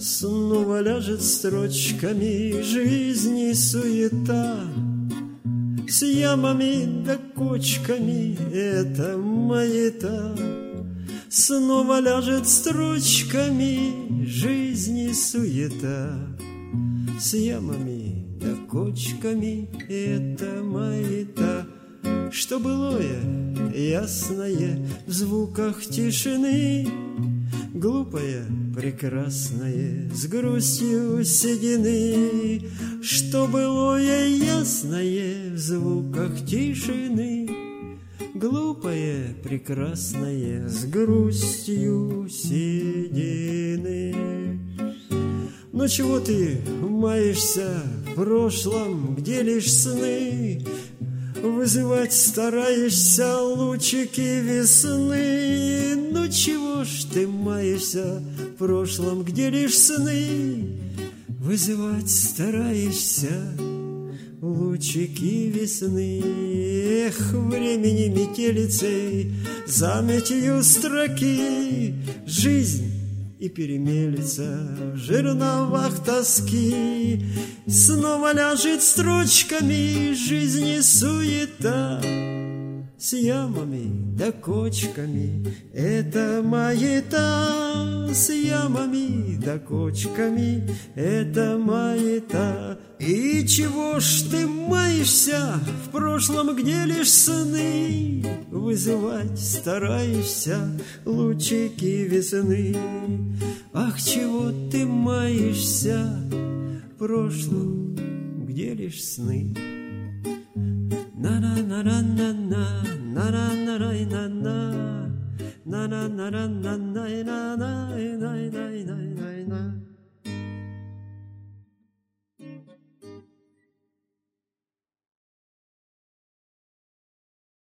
снова ляжет строчками жизни суета. С ямами да кочками это маята. Снова ляжет строчками жизни суета. С ямами да кочками это маята. Что былое ясное в звуках тишины, глупое прекрасное с грустью седины. Что былое ясное в звуках тишины, глупое прекрасное с грустью седины. Но чего ты маешься в прошлом, где лишь сны? Вызывать стараешься лучики весны. Ну чего ж ты маешься в прошлом, где лишь сны? Вызывать стараешься лучики весны. Эх, времени метелицей заметью строки, жизнь и перемелется в жерновах тоски. Снова ляжет строчками жизни суета. С ямами да кочками это маята. С ямами да кочками это маята. И чего ж ты маешься в прошлом, где лишь сны? Вызывать стараешься лучики весны. Ах, чего ты маешься в прошлом, где лишь сны? На-на-на-на-на-на, на-на-на-на-на, на-на-на-на-на-на-на-на-на-на-на-на.